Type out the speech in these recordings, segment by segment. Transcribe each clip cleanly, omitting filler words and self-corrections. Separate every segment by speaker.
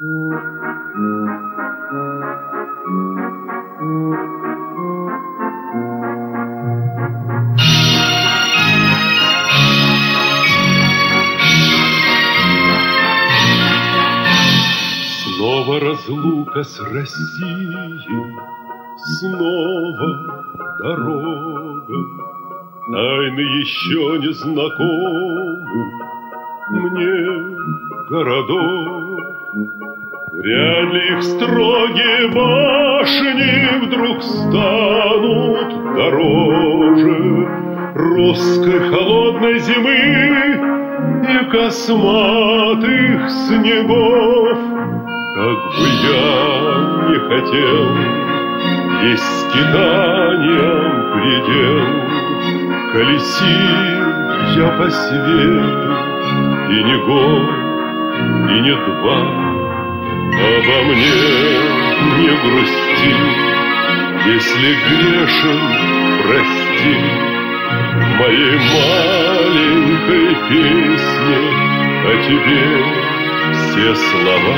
Speaker 1: Снова разлука с Россией, снова дорога. Тайны еще не знакомы мне городов. Вряд ли их строгие башни вдруг станут дороже русской холодной зимы и косматых снегов. Как бы я не хотел, есть скитаниям предел. Колесил я по свету, и не год, и не два. Обо мне не грусти, если грешен, прости. В моей маленькой песне о тебе все слова.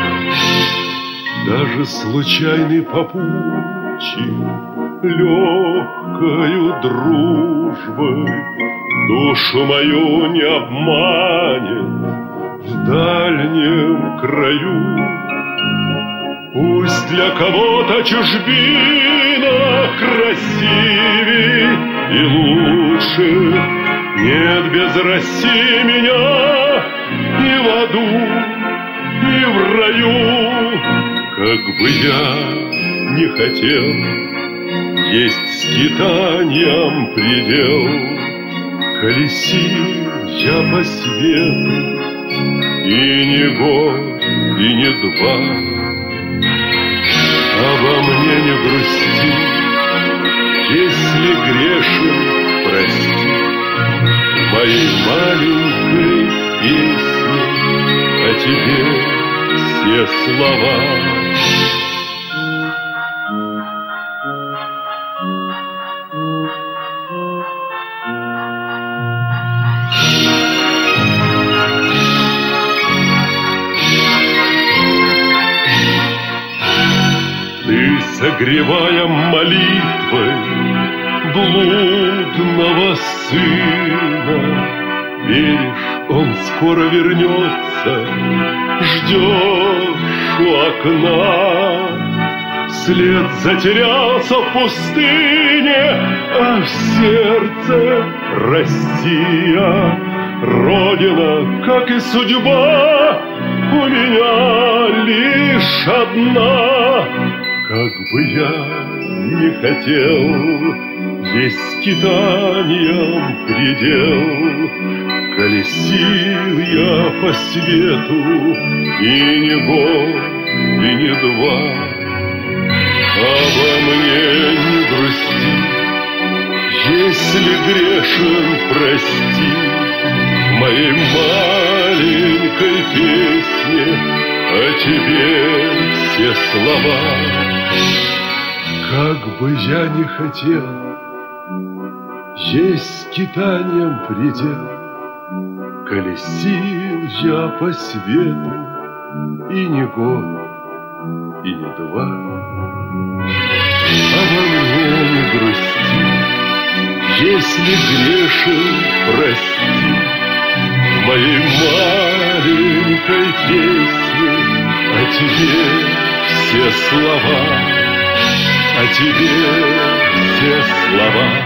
Speaker 1: Даже случайный попутчик легкою дружбой душу мою не обманет в дальнем краю. Пусть для кого-то чужбина красивей и лучше, нет без России меня и в аду, и в раю. Как бы я не хотел, есть скитаниям предел. Колесил я по свету, и не год, и не два. Обо мне не грусти, если грешен, прости. В моей маленькой песне о тебе все слова. Ты, согревая молитвой блудного сына, веришь, он скоро вернется, ждешь у окна. След затерялся в пустыне, а в сердце Россия. Родина, как и судьба, у меня лишь одна. Как бы я не хотел, есть скитаниям предел. Колесил я по свету, и не год, и не два. Обо мне не грусти, если грешен, прости. В моей маленькой песне о тебе все слова. Как бы я не хотел, есть скитаниям предел. Колесил я по свету, и не год, и не два. Обо мне не грусти, если грешен, прости. В моей маленькой песне о тебе все слова, о тебе все слова.